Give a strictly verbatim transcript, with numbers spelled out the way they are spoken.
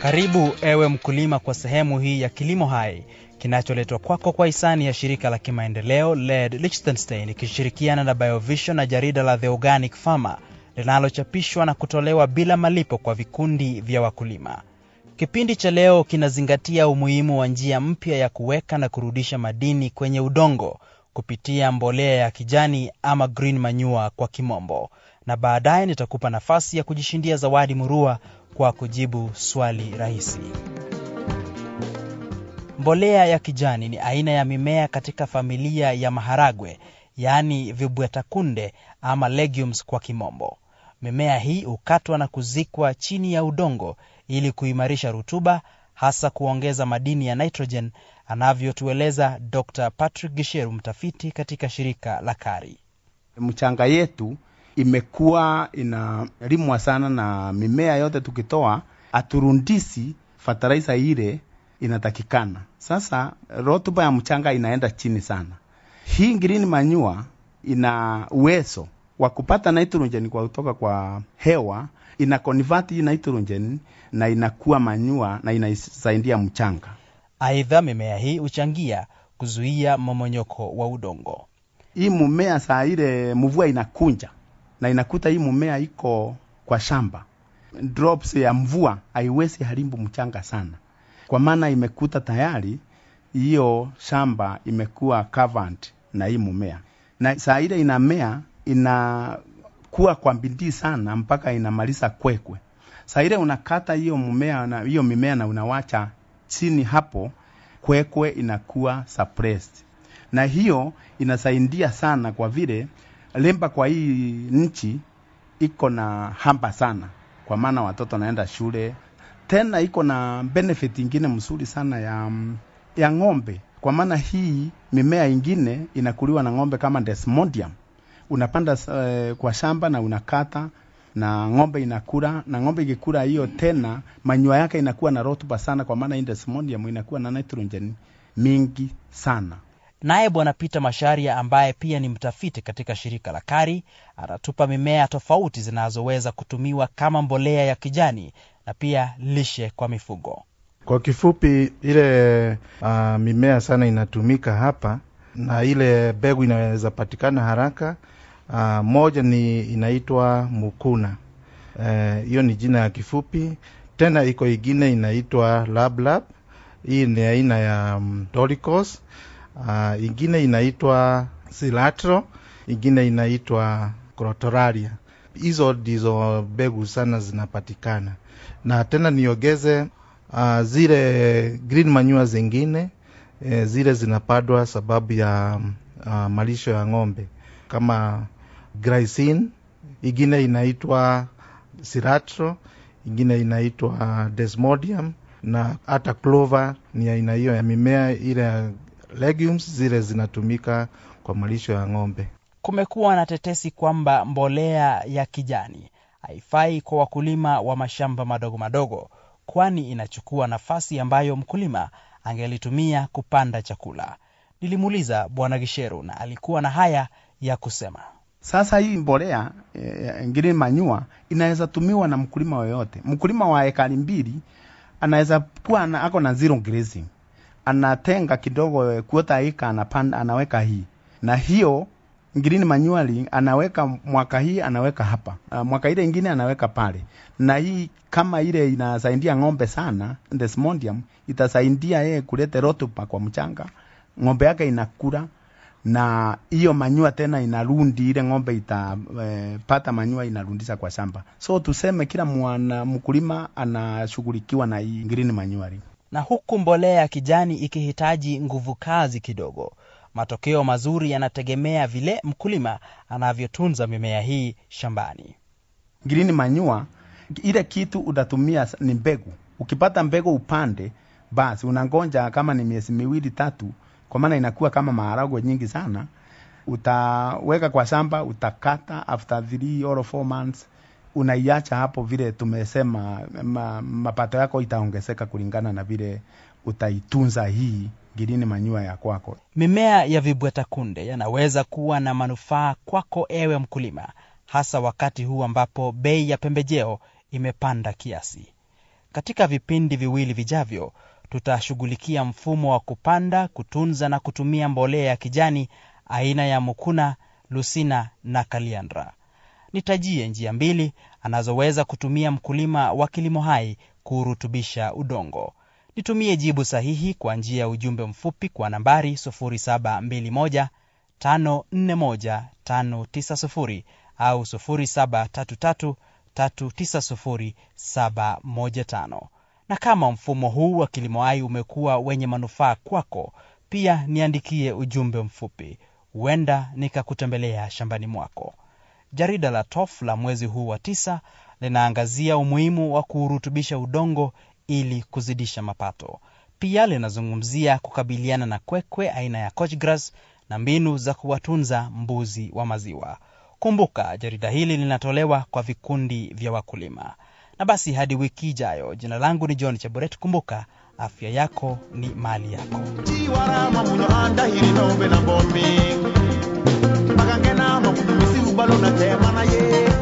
Karibu ewe mkulima kwa sehemu hii ya Kilimo Hai, kinacholetwa kwako kwa hisani ya shirika la kimaendeleo L E D Liechtenstein ikishirikiana na BioVision na jarida la The Organic Farmer linalochapishwa na kutolewa bila malipo kwa vikundi vya wakulima. Kipindi cha leo kinazingatia umuhimu wa njia mpya ya kuweka na kurudisha madini kwenye udongo kupitia mbolea ya kijani ama green manure kwa kimombo. Na baadaye nitakupa nafasi ya kujishindia zawadi murua kwa kujibu swali rahisi. Mbolea ya kijani ni aina ya mimea katika familia ya maharagwe, yani vibwetakunde ama legumes kwa kimombo. Mimea hii hukatwa na kuzikwa chini ya udongo ili kuimarisha rutuba, hasa kuongeza madini ya nitrogen, anavyotueleza Doctor Patrick Gisheru, mtafiti katika shirika la KARI. Mchanga yetu imekuwa inalimwa sana na mimea yote tukitoa aturundisi fertilizer ile inatakikana. Sasa rutuba ya mchanga inaenda chini sana. Hii green manure ina uwezo wa kupata nitrogen kwa kutoka kwa hewa, ina convert hii nitrogen na inakuwa manure na inasaidia mchanga. Aidha, mimea hii huchangia kuzuia mmomonyoko wa udongo. Hii mumea saa ile mvua inakunja na inakuta hii mumea iko kwa shamba, drops ya mvua haiwezi haribu mchanga sana, kwa maana imekuta tayari hiyo shamba imekuwa covered na hii mumea. Na saa ile inamea inakuwa kwa bidii sana mpaka inamaliza kwekwe. Saa ile unakata hiyo mumea na hiyo mimea na unawacha chini hapo, kwekwe inakuwa suppressed. Na hiyo inasaidia sana kwa vile lemba kwa hii nchi iko na hamba sana, kwa maana watoto naenda shule. Tena iko na benefit ingine mzuri sana ya ya ng'ombe, kwa maana hii mimea ingine inakuliwa na ng'ombe kama desmodium. Unapanda uh, kwa shamba na unakata na ng'ombe inakula, na ng'ombe ikikula hiyo tena manyoya yake inakuwa na rutuba sana, kwa maana hii desmodium inakuwa na nitrogen mingi sana. Naye Bwana Peter Masharia, ambaye pia ni mtafiti katika shirika la KARI, anatupa mimea tofauti zinazoweza kutumiwa kama mbolea ya kijani na pia lishe kwa mifugo. Kwa kifupi, ile uh, mimea sana inatumika hapa na ile begu inaweza patikana haraka. Uh, moja ni inaitwa mukuna. Hiyo uh, ni jina ya kifupi. Tena iko ingine inaitwa lab lab. Hii ni aina ya um, Dolichos. Uh, ingine inaitwa Cilantro, ingine inaitwa Crotalaria. Hizo ndizo begu sana zinapatikana. Na tena niongeze uh, zile green manure zingine, e, zile zinapadwa sababu ya uh, malisho ya ng'ombe kama glycine, ingine inaitwa Cilantro, ingine inaitwa Desmodium, na hata clover ni aina hiyo ya mimea ile legumes zile zinatumika kwa malisho ya ng'ombe. Kumekuwa na tetesi kwamba mbolea ya kijani haifai kwa wakulima wa mashamba madogo madogo, kwani inachukua nafasi ambayo mkulima angelitumia kupanda chakula. Nilimuuliza Bwana Gisheru na alikuwa na haya ya kusema. Sasa hii mbolea e, green manure inaweza tumiwa na mkulima yoyote. Mkulima wa ekari mbili anaweza kuwa na, ako na zero grazing, anatenga kidogo kuota eka anapanda, anaweka hii. Na hiyo green manure anaweka mwaka hii anaweka hapa, mwaka ile nyingine anaweka pale. Na hii kama ile inasaidia ng'ombe sana, desmodium itasaidia yeye kuleta rutuba kwa mchanga, ng'ombe yake inakula, na hiyo manure tena inarundi ile ng'ombe itapata e, manure inarudisha kwa shamba. So tuseme kila mwana mkulima anashughulikiwa na hii green manure. Na huku mbolea ya kijani ikihitaji nguvu kazi kidogo, matokeo mazuri yanategemea vile mkulima anavyotunza mimea hii shambani. Green manure ile kitu utatumia ni mbegu. Ukipata mbegu upande, basi unangonja kama ni miezi miwili tatu, kwa maana inakuwa kama maharagwe nyingi sana. Utaweka kwa shamba, utakata after three or four months, unaiacha hapo vile tumesema, ma, mapato yako itaongezeka kulingana na vile utaitunza hii green manure ya kwako. Mimea ya vibwetakunde yanaweza kuwa na manufaa kwako ewe mkulima, hasa wakati huu ambapo bei ya pembejeo imepanda kiasi. Katika vipindi viwili vijavyo, tutashughulikia mfumo wa kupanda, kutunza na kutumia mbolea ya kijani aina ya Mukuna, Lucina na Kaliandra. Nitajie njia mbili anazoweza kutumia mkulima wa kilimo hai kurutubisha udongo. Nitumie jibu sahihi kwa njia ya ujumbe mfupi kwa nambari sufuri saba mbili moja tano nne moja tano tisa sufuri au sufuri saba tatu tatu tatu tisa sufuri saba moja tano. Na kama mfumo huu wa kilimo hai umekuwa wenye manufaa kwako, pia niandikie ujumbe mfupi. Huenda nikakutembelea shambani mwako. Jarida la T O F la mwezi huu wa tisa linaangazia umuhimu wa kurutubisha udongo ili kuzidisha mapato. Pia linazungumzia kukabiliana na kwekwe aina ya coach grass na mbinu za kuwatunza mbuzi wa maziwa. Kumbuka, jarida hili linatolewa kwa vikundi vya wakulima. Na basi hadi wiki ijayo, jina langu ni John Cheburet. Kumbuka, afya yako ni mali yako. Tiwarama munyoanda hili nombe na bombi Magangena mabudu misi ubalo na tema na ye